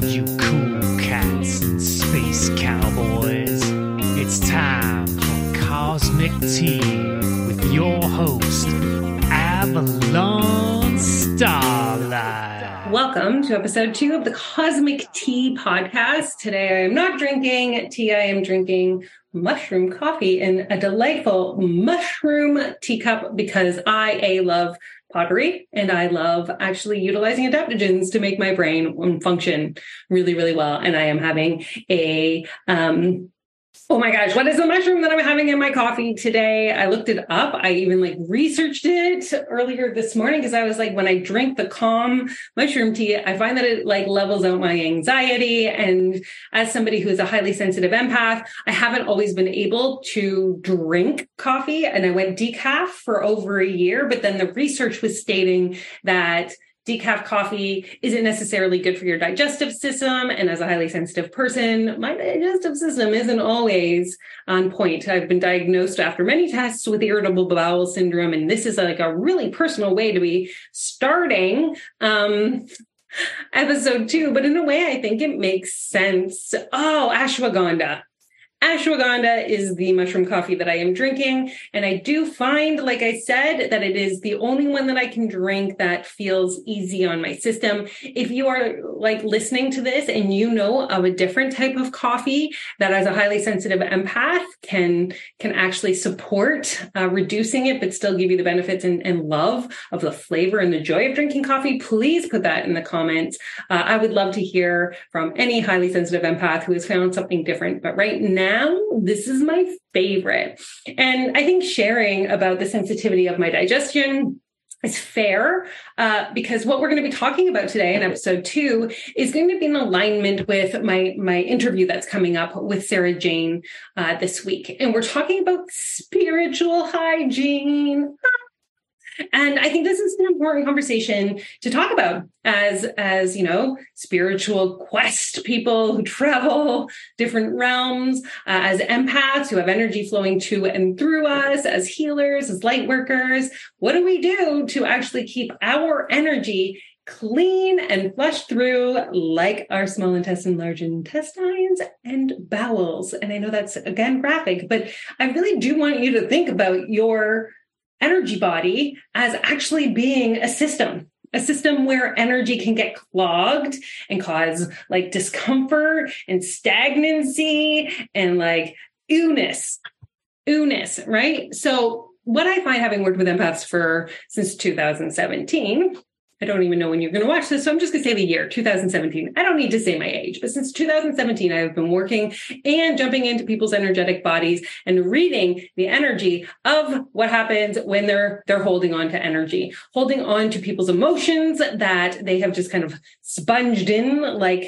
you cool cats and space cowboys. It's time for Cosmic Tea with your host, Avalon Starlight. Welcome to episode 2 of the Cosmic Tea podcast. Today I am not drinking tea, I am drinking mushroom coffee in a delightful mushroom teacup because I love pottery and I love actually utilizing adaptogens to make my brain function really, really well. And I am having a, oh my gosh, what is the mushroom that I'm having in my coffee today? I looked it up. I even researched it earlier this morning because I was like, when I drink the calm mushroom tea, I find that it levels out my anxiety. And as somebody who's a highly sensitive empath, I haven't always been able to drink coffee. And I went decaf for over a year, but then the research was stating that decaf coffee isn't necessarily good for your digestive system. And as a highly sensitive person, my digestive system isn't always on point. I've been diagnosed after many tests with irritable bowel syndrome. And this is a really personal way to be starting episode 2. But in a way, I think it makes sense. Oh, ashwagandha. Ashwagandha is the mushroom coffee that I am drinking. And I do find, like I said, that it is the only one that I can drink that feels easy on my system. If you are listening to this and you know of a different type of coffee that as a highly sensitive empath can actually support reducing it, but still give you the benefits and love of the flavor and the joy of drinking coffee, please put that in the comments. I would love to hear from any highly sensitive empath who has found something different. But right now, this is my favorite. And I think sharing about the sensitivity of my digestion is fair because what we're going to be talking about today in episode 2 is going to be in alignment with my interview that's coming up with Sarah Jane this week. And we're talking about spiritual hygiene. And I think this is an important conversation to talk about as spiritual quest people who travel different realms, as empaths who have energy flowing to and through us, as healers, as light workers. What do we do to actually keep our energy clean and flushed through like our small intestine, large intestines, and bowels? And I know that's, again, graphic, but I really do want you to think about your energy body as actually being a system where energy can get clogged and cause discomfort and stagnancy and oohness, right? So what I find, having worked with empaths since 2017, I don't even know when you're going to watch this, so I'm just going to say the year, 2017. I don't need to say my age, but since 2017, I have been working and jumping into people's energetic bodies and reading the energy of what happens when they're holding on to energy, holding on to people's emotions that they have just kind of sponged in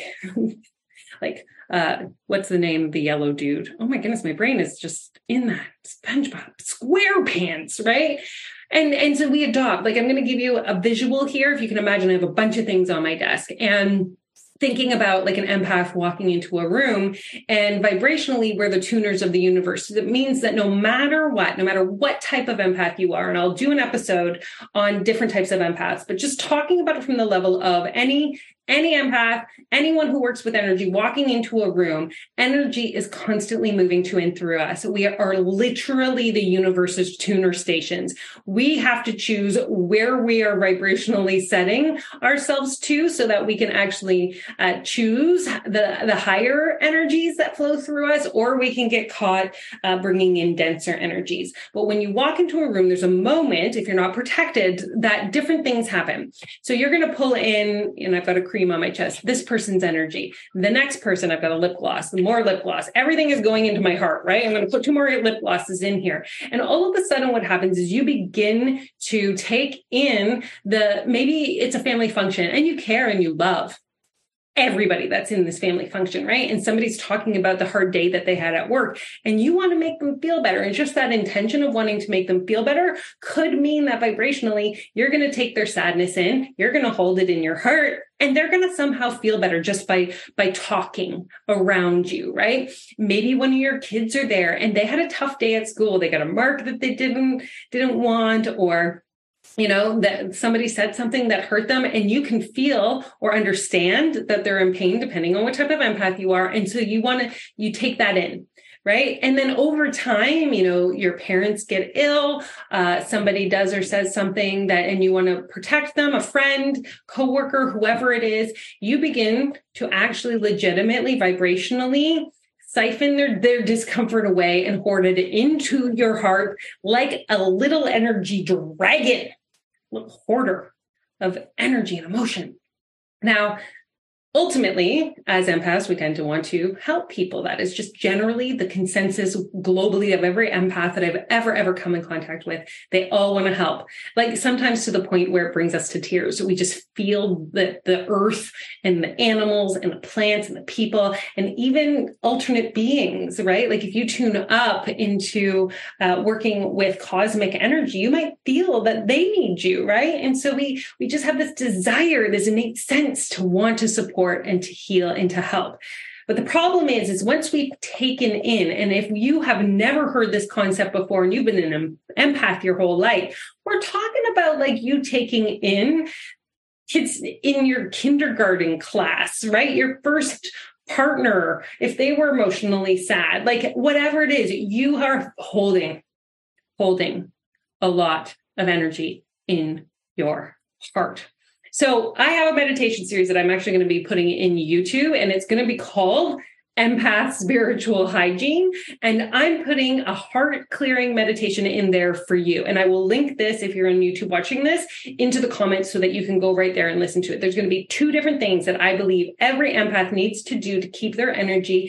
what's the name of the yellow dude? Oh my goodness, my brain is just in that SpongeBob SquarePants, right? And so we adopt, I'm going to give you a visual here. If you can imagine, I have a bunch of things on my desk and thinking about an empath walking into a room, and vibrationally, we're the tuners of the universe. So that means that no matter what type of empath you are, and I'll do an episode on different types of empaths, but just talking about it from the level of any empath, anyone who works with energy, walking into a room, energy is constantly moving to and through us. We are literally the universe's tuner stations. We have to choose where we are vibrationally setting ourselves to so that we can actually choose the higher energies that flow through us, or we can get caught bringing in denser energies. But when you walk into a room, there's a moment, if you're not protected, that different things happen. So you're going to pull in, and I've got a cream on my chest, this person's energy. The next person, I've got a lip gloss, more lip gloss. Everything is going into my heart, right? I'm going to put 2 more lip glosses in here. And all of a sudden what happens is you begin to take in maybe it's a family function and you care and you love everybody that's in this family function, right? And somebody's talking about the hard day that they had at work and you want to make them feel better. And just that intention of wanting to make them feel better could mean that vibrationally, you're going to take their sadness in, you're going to hold it in your heart, and they're going to somehow feel better just by talking around you, right? Maybe one of your kids are there and they had a tough day at school. They got a mark that they didn't want, or that somebody said something that hurt them, and you can feel or understand that they're in pain, depending on what type of empath you are. And so you take that in. Right. And then over time, your parents get ill, somebody does or says something and you want to protect them, a friend, coworker, whoever it is, you begin to actually legitimately, vibrationally siphon their discomfort away and hoard it into your heart like a little energy dragon, little hoarder of energy and emotion. Now, ultimately, as empaths, we tend to want to help people. That is just generally the consensus globally of every empath that I've ever come in contact with. They all want to help, like sometimes to the point where it brings us to tears. We just feel the earth and the animals and the plants and the people and even alternate beings, right? Like if you tune up into working with cosmic energy, you might feel that they need you, right? And so we just have this desire, this innate sense to want to support and to heal and to help. But the problem is once we've taken in, and if you have never heard this concept before and you've been an empath your whole life, we're talking about like you taking in kids in your kindergarten class, right? Your first partner, if they were emotionally sad, like whatever it is, you are holding a lot of energy in your heart. So I have a meditation series that I'm actually going to be putting in YouTube, and it's going to be called Empath Spiritual Hygiene. And I'm putting a heart clearing meditation in there for you. And I will link this, if you're on YouTube watching this, into the comments so that you can go right there and listen to it. There's going to be 2 different things that I believe every empath needs to do to keep their energy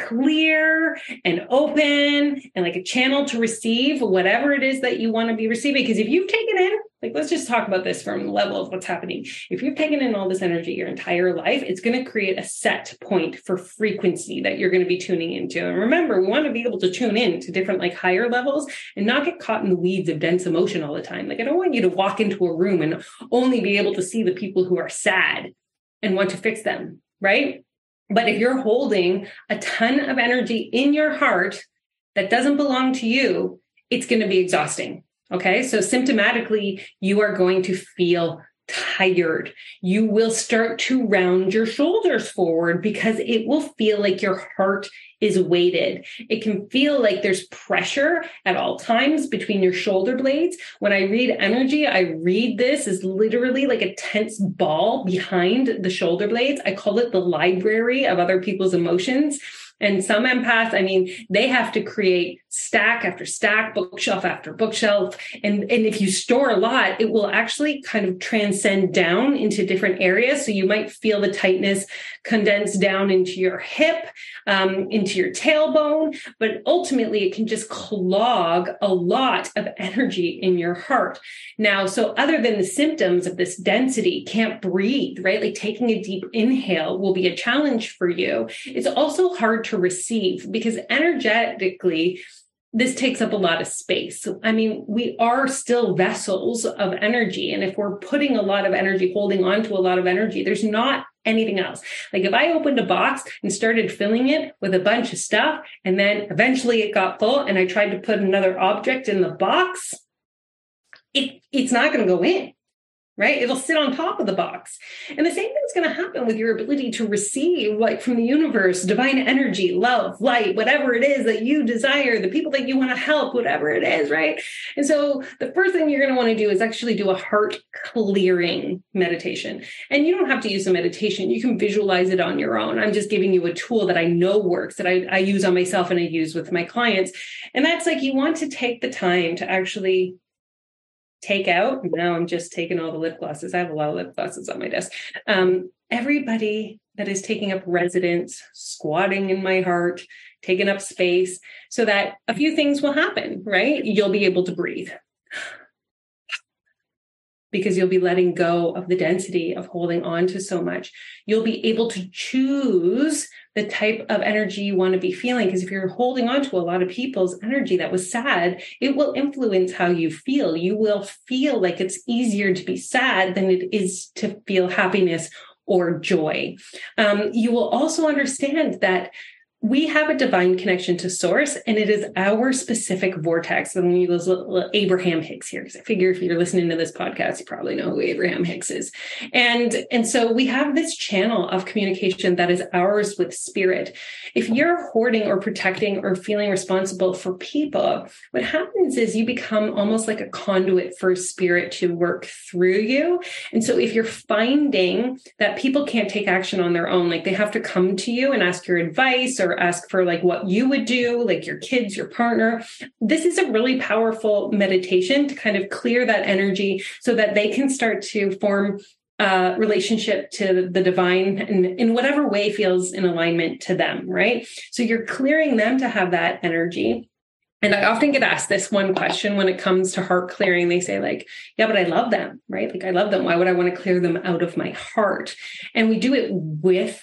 clear and open and like a channel to receive whatever it is that you want to be receiving. Because if you've taken in, like, let's just talk about this from the level of what's happening. If you've taken in all this energy your entire life, it's going to create a set point for frequency that you're going to be tuning into. And remember, we want to be able to tune in to different like higher levels and not get caught in the weeds of dense emotion all the time. Like, I don't want you to walk into a room and only be able to see the people who are sad and want to fix them, right? But if you're holding a ton of energy in your heart that doesn't belong to you, it's going to be exhausting. Okay. So symptomatically, you are going to feel tired. You will start to round your shoulders forward because it will feel like your heart is weighted. It can feel like there's pressure at all times between your shoulder blades. When I read energy, I read this as literally like a tense ball behind the shoulder blades. I call it the library of other people's emotions. And some empaths, I mean, they have to create stack after stack, bookshelf after bookshelf. And if you store a lot, it will actually kind of transcend down into different areas. So you might feel the tightness condense down into your hip, into your tailbone, but ultimately it can just clog a lot of energy in your heart. Now, so other than the symptoms of this density, can't breathe, right? Like taking a deep inhale will be a challenge for you. It's also hard to receive because energetically, this takes up a lot of space. I mean, we are still vessels of energy. And if we're putting a lot of energy, holding on to a lot of energy, there's not anything else. Like if I opened a box and started filling it with a bunch of stuff, and then eventually it got full and I tried to put another object in the box, it's not going to go in. Right? It'll sit on top of the box. And the same thing's going to happen with your ability to receive, like from the universe, divine energy, love, light, whatever it is that you desire, the people that you want to help, whatever it is, right? And so the first thing you're going to want to do is actually do a heart clearing meditation. And you don't have to use a meditation. You can visualize it on your own. I'm just giving you a tool that I know works, that I use on myself and I use with my clients. And that's like, you want to take the time to actually take out. Now I'm just taking all the lip glosses. I have a lot of lip glosses on my desk. Everybody that is taking up residence, squatting in my heart, taking up space, so that a few things will happen, right? You'll be able to breathe because you'll be letting go of the density of holding on to so much. You'll be able to choose the type of energy you want to be feeling. Because if you're holding on to a lot of people's energy that was sad, it will influence how you feel. You will feel like it's easier to be sad than it is to feel happiness or joy. You will also understand that we have a divine connection to source, and it is our specific vortex. And we use Abraham Hicks here, because I figure if you're listening to this podcast, you probably know who Abraham Hicks is. And so we have this channel of communication that is ours with spirit. If you're hoarding or protecting or feeling responsible for people, what happens is you become almost like a conduit for spirit to work through you. And so if you're finding that people can't take action on their own, like they have to come to you and ask your advice or ask for like what you would do, like your kids, your partner. This is a really powerful meditation to kind of clear that energy so that they can start to form a relationship to the divine in whatever way feels in alignment to them, right? So you're clearing them to have that energy. And I often get asked this one question when it comes to heart clearing. They say like, yeah, but I love them, right? Like I love them. Why would I want to clear them out of my heart? And we do it with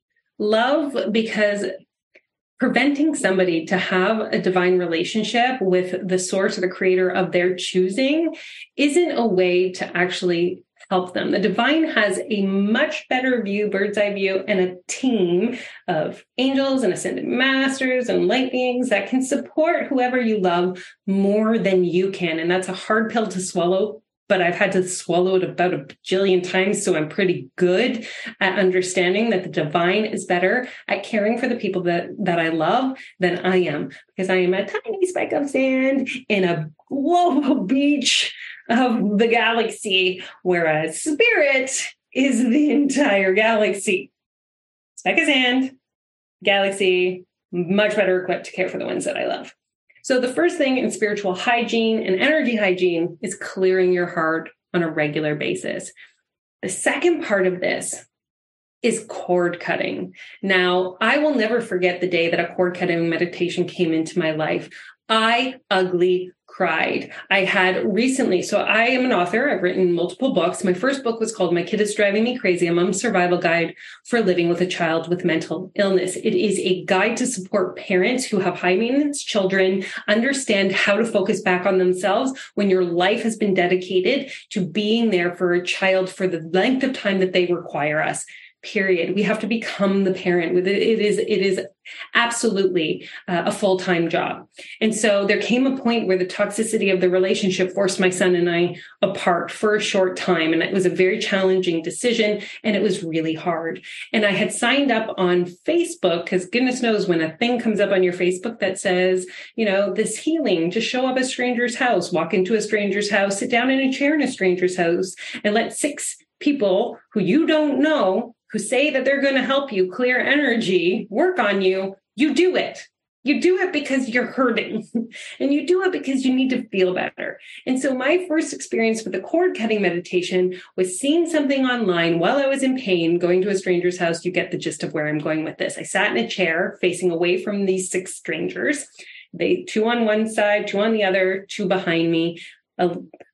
love, because preventing somebody to have a divine relationship with the source or the creator of their choosing isn't a way to actually help them. The divine has a much better view, bird's eye view, and a team of angels and ascended masters and light beings that can support whoever you love more than you can. And that's a hard pill to swallow, but I've had to swallow it about a bajillion times. So I'm pretty good at understanding that the divine is better at caring for the people that I love than I am, because I am a tiny speck of sand in a global beach of the galaxy, whereas spirit is the entire galaxy. Speck of sand, galaxy, much better equipped to care for the ones that I love. So the first thing in spiritual hygiene and energy hygiene is clearing your heart on a regular basis. The second part of this is cord cutting. Now, I will never forget the day that a cord cutting meditation came into my life. I ugly cried. I had recently, so I am an author. I've written multiple books. My first book was called My Kid is Driving Me Crazy, a mom's survival guide for living with a child with mental illness. It is a guide to support parents who have high maintenance children understand how to focus back on themselves when your life has been dedicated to being there for a child for the length of time that they require us. Period. We have to become the parent. It is absolutely a full-time job. And so there came a point where the toxicity of the relationship forced my son and I apart for a short time. And it was a very challenging decision, and it was really hard. And I had signed up on Facebook, because goodness knows when a thing comes up on your Facebook that says, you know, this healing, just show up at a stranger's house, walk into a stranger's house, sit down in a chair in a stranger's house, and let 6 people who you don't know, who say that they're going to help you clear energy, work on you, you do it. You do it because you're hurting, and you do it because you need to feel better. And so my first experience with the cord cutting meditation was seeing something online while I was in pain, going to a stranger's house. You get the gist of where I'm going with this. I sat in a chair facing away from these 6 strangers. They 2 on one side, 2 on the other, 2 behind me, a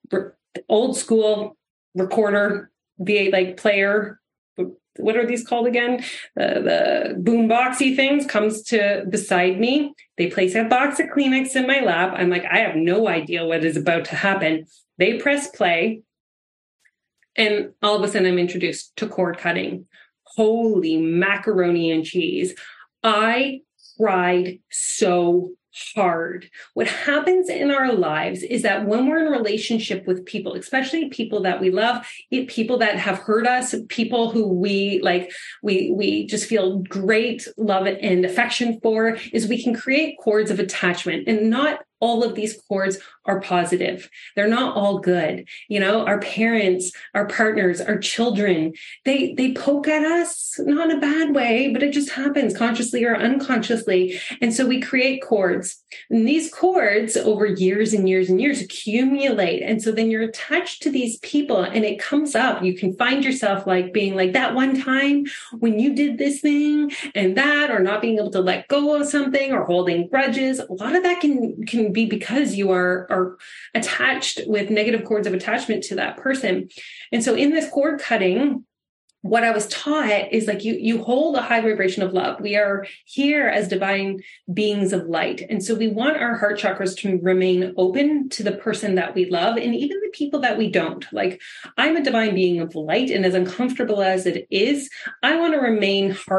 old school recorder, VA like player. What are these called again? The boom boxy things comes to beside me. They place a box of Kleenex in my lap. I'm like, I have no idea what is about to happen. They press play. And all of a sudden I'm introduced to cord cutting. Holy macaroni and cheese. I cried so hard. What happens in our lives is that when we're in a relationship with people, especially people that we love, people that have hurt us, people who we like, we just feel great love and affection for, is we can create cords of attachment. And not all of these cords are positive. They're not all good. You know, our parents, our partners, our children, they poke at us, not in a bad way, but it just happens consciously or unconsciously. And so we create cords. And these cords over years and years and years accumulate. And so then you're attached to these people, and it comes up. You can find yourself like being like, that one time when you did this thing and that, or not being able to let go of something, or holding grudges. A lot of that can be because you are attached with negative cords of attachment to that person. And so in this cord cutting, what I was taught is like you hold a high vibration of love. We are here as divine beings of light. And so we want our heart chakras to remain open to the person that we love, and even the people that we don't. Like, I'm a divine being of light, and as uncomfortable as it is, I want to remain heart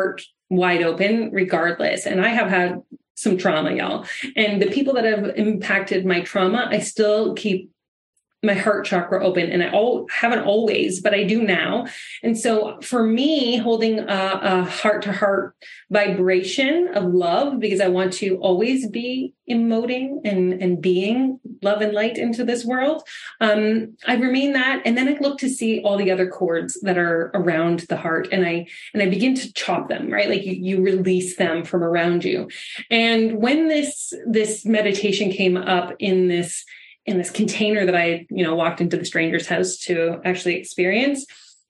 wide open regardless. And I have had some trauma, y'all. And the people that have impacted my trauma, I still keep my heart chakra open, and I haven't always, but I do now. And so for me, holding a heart to heart vibration of love, because I want to always be emoting and being love and light into this world. I remain that. And then I look to see all the other cords that are around the heart, and I begin to chop them, right? Like you release them from around you. And when this meditation came up in this container that I, walked into the stranger's house to actually experience,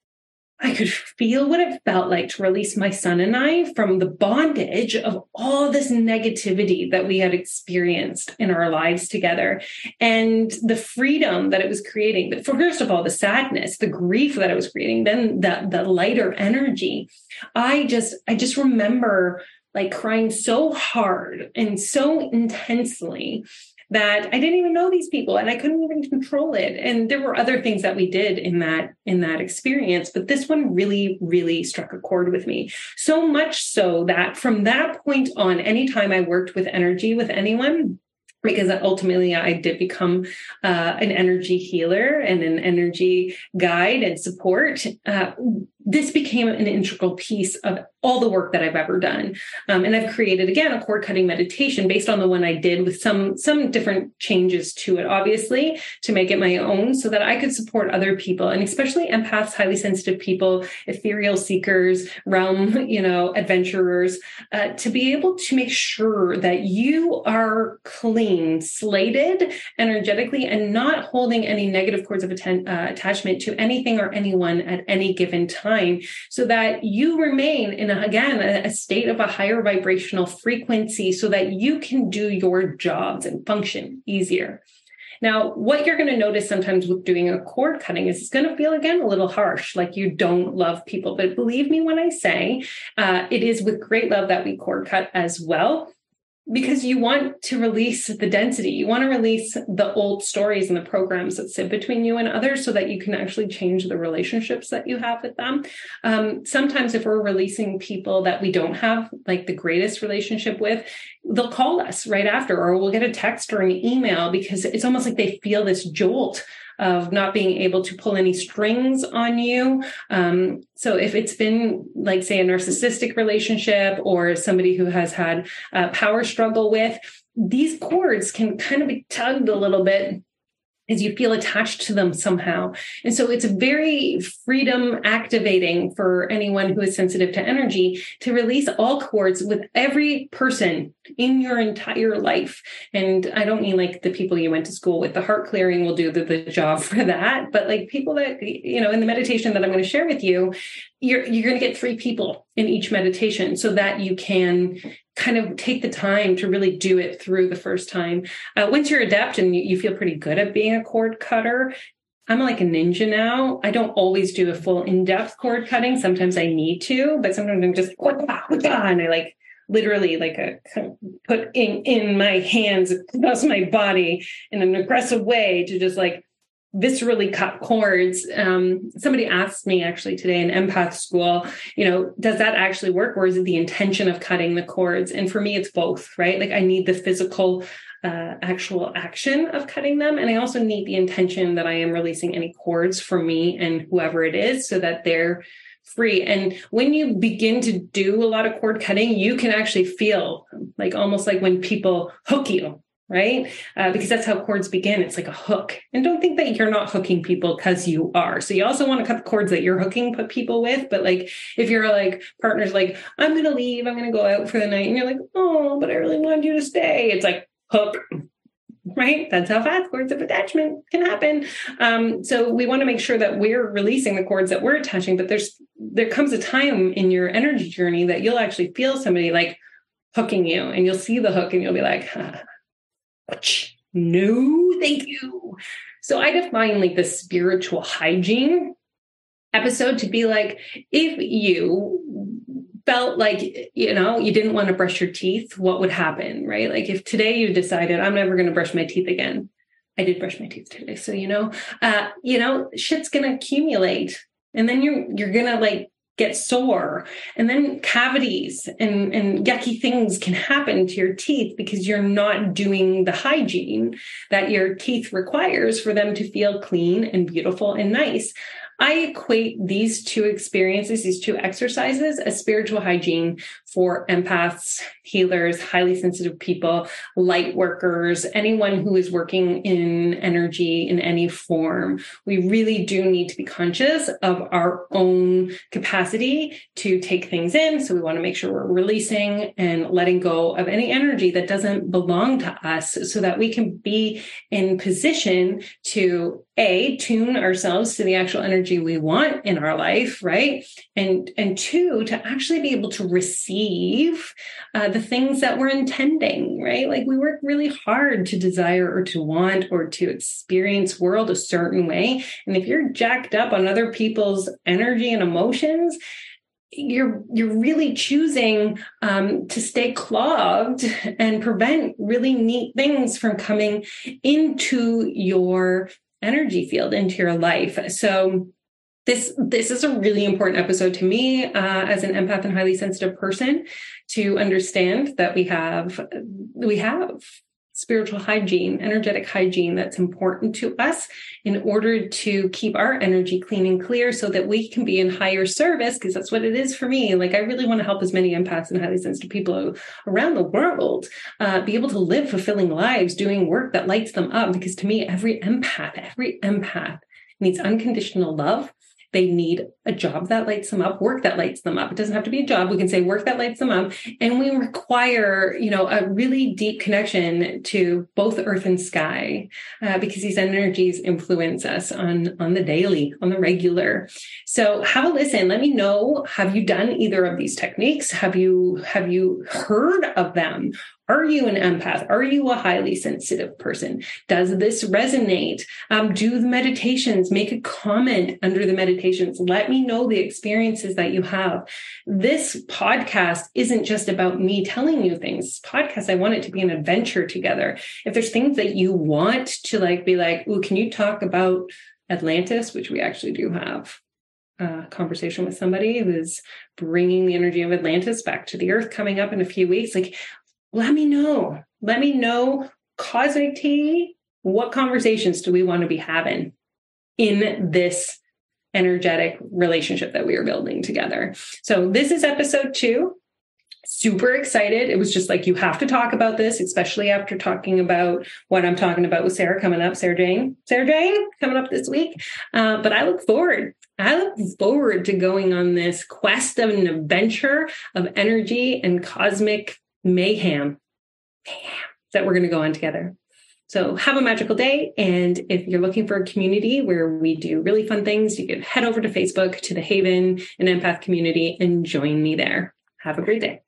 I could feel what it felt like to release my son and I from the bondage of all this negativity that we had experienced in our lives together, and the freedom that it was creating. But first of all, the sadness, the grief that it was creating, then the lighter energy. I just remember like crying so hard and so intensely that I didn't even know these people and I couldn't even control it. And there were other things that we did in that experience, but this one really, really struck a chord with me. So much so that from that point on, anytime I worked with energy with anyone, because ultimately I did become an energy healer and an energy guide and support, this became an integral piece of all the work that I've ever done. And I've created, again, a cord cutting meditation based on the one I did with some different changes to it, obviously, to make it my own so that I could support other people, and especially empaths, highly sensitive people, ethereal seekers, realm, adventurers, to be able to make sure that you are clean, slated energetically, and not holding any negative cords of attachment to anything or anyone at any given time, so that you remain in a state of a higher vibrational frequency so that you can do your jobs and function easier. Now, what you're going to notice sometimes with doing a cord cutting is it's going to feel, again, a little harsh, like you don't love people. But believe me when I say it is with great love that we cord cut as well, because you want to release the density. You want to release the old stories and the programs that sit between you and others so that you can actually change the relationships that you have with them. Sometimes if we're releasing people that we don't have like the greatest relationship with, they'll call us right after, or we'll get a text or an email, because it's almost like they feel this jolt of not being able to pull any strings on you. So if it's been like, say, a narcissistic relationship or somebody who has had a power struggle with, these cords can kind of be tugged a little bit as you feel attached to them somehow. And so it's very freedom activating for anyone who is sensitive to energy to release all cords with every person in your entire life. And I don't mean like the people you went to school with. The heart clearing will do the job for that. But like people that, in the meditation that I'm going to share with you, you're going to get 3 people in each meditation so that you can kind of take the time to really do it through the first time. Once you're adept and you feel pretty good at being a cord cutter, I'm like a ninja now. I don't always do a full in-depth cord cutting. Sometimes I need to, but sometimes I'm just, and I like literally like put in my hands across my body in an aggressive way to just like viscerally cut cords. Somebody asked me actually today in empath school, does that actually work, or is it the intention of cutting the cords? And for me, it's both, right? Like I need the physical actual action of cutting them. And I also need the intention that I am releasing any cords for me and whoever it is so that they're free. And when you begin to do a lot of cord cutting, you can actually feel like almost like when people hook you, right? Because that's how cords begin. It's like a hook. And don't think that you're not hooking people, because you are. So you also want to cut the cords that you're hooking people with. But like, if you're like partners, like, I'm going to leave, I'm going to go out for the night. And you're like, oh, but I really wanted you to stay. It's like hook, right? That's how fast cords of attachment can happen. So we want to make sure that we're releasing the cords that we're attaching. But there comes a time in your energy journey that you'll actually feel somebody like hooking you, and you'll see the hook and you'll be like, no, thank you. So I define like the spiritual hygiene episode to be like, if you felt like, you didn't want to brush your teeth, what would happen, right? Like if today you decided, I'm never going to brush my teeth again. I did brush my teeth today. So, shit's going to accumulate. And then you're going to like get sore, and then cavities and yucky things can happen to your teeth because you're not doing the hygiene that your teeth requires for them to feel clean and beautiful and nice. I equate these two experiences, these two exercises, as spiritual hygiene for empaths, healers, highly sensitive people, light workers, anyone who is working in energy in any form. We really do need to be conscious of our own capacity to take things in. So we want to make sure we're releasing and letting go of any energy that doesn't belong to us so that we can be in position to tune ourselves to the actual energy we want in our life, right? And two, to actually be able to receive the things that we're intending, right? Like we work really hard to desire or to want or to experience world a certain way. And if you're jacked up on other people's energy and emotions, you're really choosing to stay clogged and prevent really neat things from coming into your energy field, into your life. So this is a really important episode to me as an empath and highly sensitive person, to understand that we have spiritual hygiene, energetic hygiene that's important to us in order to keep our energy clean and clear so that we can be in higher service, because that's what it is for me. Like I really want to help as many empaths and highly sensitive people around the world be able to live fulfilling lives, doing work that lights them up. Because to me, every empath needs unconditional love. They need a job that lights them up, work that lights them up. It doesn't have to be a job. We can say work that lights them up. And we require, a really deep connection to both earth and sky, because these energies influence us on the daily, on the regular. So have a listen. Let me know. Have you done either of these techniques? Have you heard of them? Are you an empath? Are you a highly sensitive person? Does this resonate? Do the meditations, make a comment under the meditations. Let me know the experiences that you have. This podcast isn't just about me telling you things. This podcast, I want it to be an adventure together. If there's things that you want to be like, ooh, can you talk about Atlantis, which we actually do have a conversation with somebody who's bringing the energy of Atlantis back to the earth coming up in a few weeks. Let me know, Cosmic Tea, what conversations do we want to be having in this energetic relationship that we are building together? So this is episode 2. Super excited. It was just like, you have to talk about this, especially after talking about what I'm talking about with Sarah coming up, Sarah Jane coming up this week. But I look forward to going on this quest of an adventure of energy and cosmic mayhem that we're going to go on together. So have a magical day. And if you're looking for a community where we do really fun things, you can head over to Facebook to the Haven and Empath community and join me there. Have a great day.